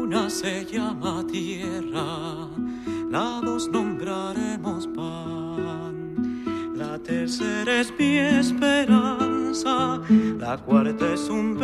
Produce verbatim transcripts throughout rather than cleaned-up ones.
una se llama tierra, la dos nombraremos pan. La tercera es mi esperanza, la cuarta es un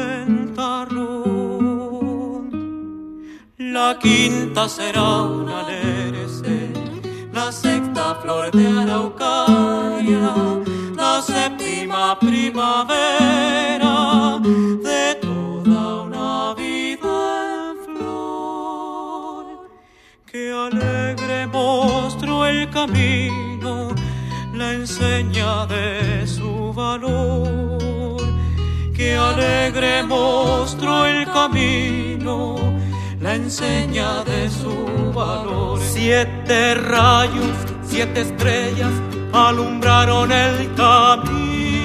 ventarrón. La quinta será una lerece, la sexta flor de araucaria, la séptima primavera de toda una vida en flor. Que alegre mostró el camino, la enseña de su valor. Que alegre mostró el camino, la enseña de su valor. Siete rayos, siete estrellas alumbraron el camino.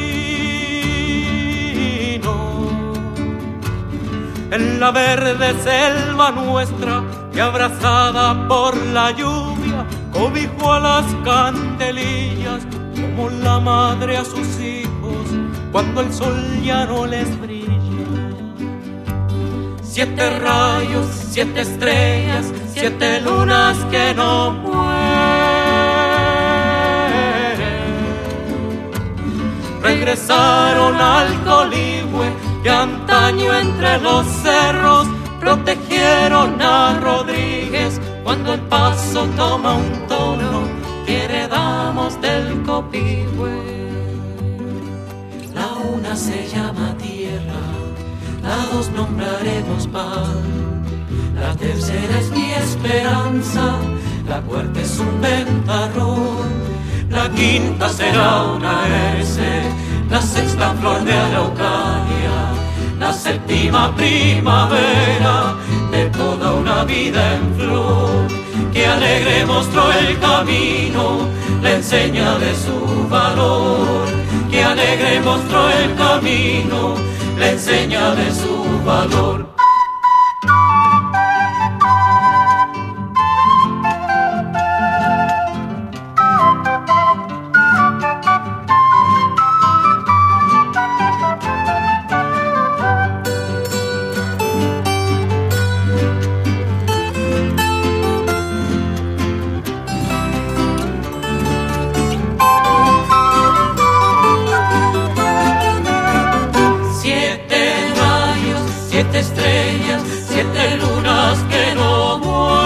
En la verde selva nuestra, que abrazada por la lluvia, cobijó a las candelillas, como la madre a sus hijos, cuando el sol ya no les brilla. Siete rayos, siete estrellas, siete lunas que no mueren. Regresaron al coligüe que antaño entre los cerros protegieron a Rodríguez cuando el paso toma un tono que heredamos del copihue. La una se llama tierra, la dos nombraremos pan, la tercera es mi esperanza, la cuarta es un ventarrón, la quinta será una herce, la sexta flor de araucaria, la séptima primavera de toda una vida en flor. Que alegre mostró el camino, la enseña de su valor. Que alegre mostró el camino, la enseña de su valor. Siete estrellas, siete lunas que no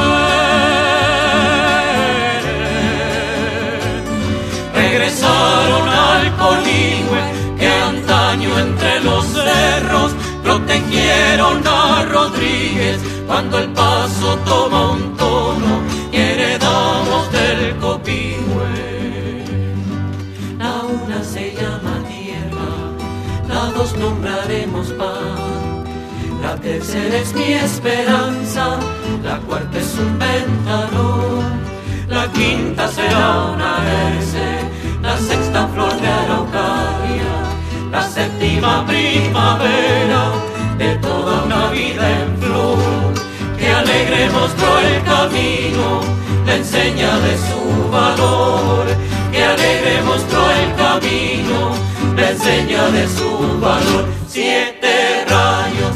mueren. Regresaron al coligüe que antaño entre los cerros protegieron a Rodríguez cuando el paso toma un tono y heredamos del copihue. La una se llama tierra, la dos nombraremos pan, la tercera es mi esperanza, la cuarta es un ventarrón, la quinta será una herce, la sexta flor de araucaria, la séptima primavera de toda una vida en flor. Que alegre mostró el camino, la enseña de su valor. Que alegre mostró el camino, la enseña de su valor. Siete rayos,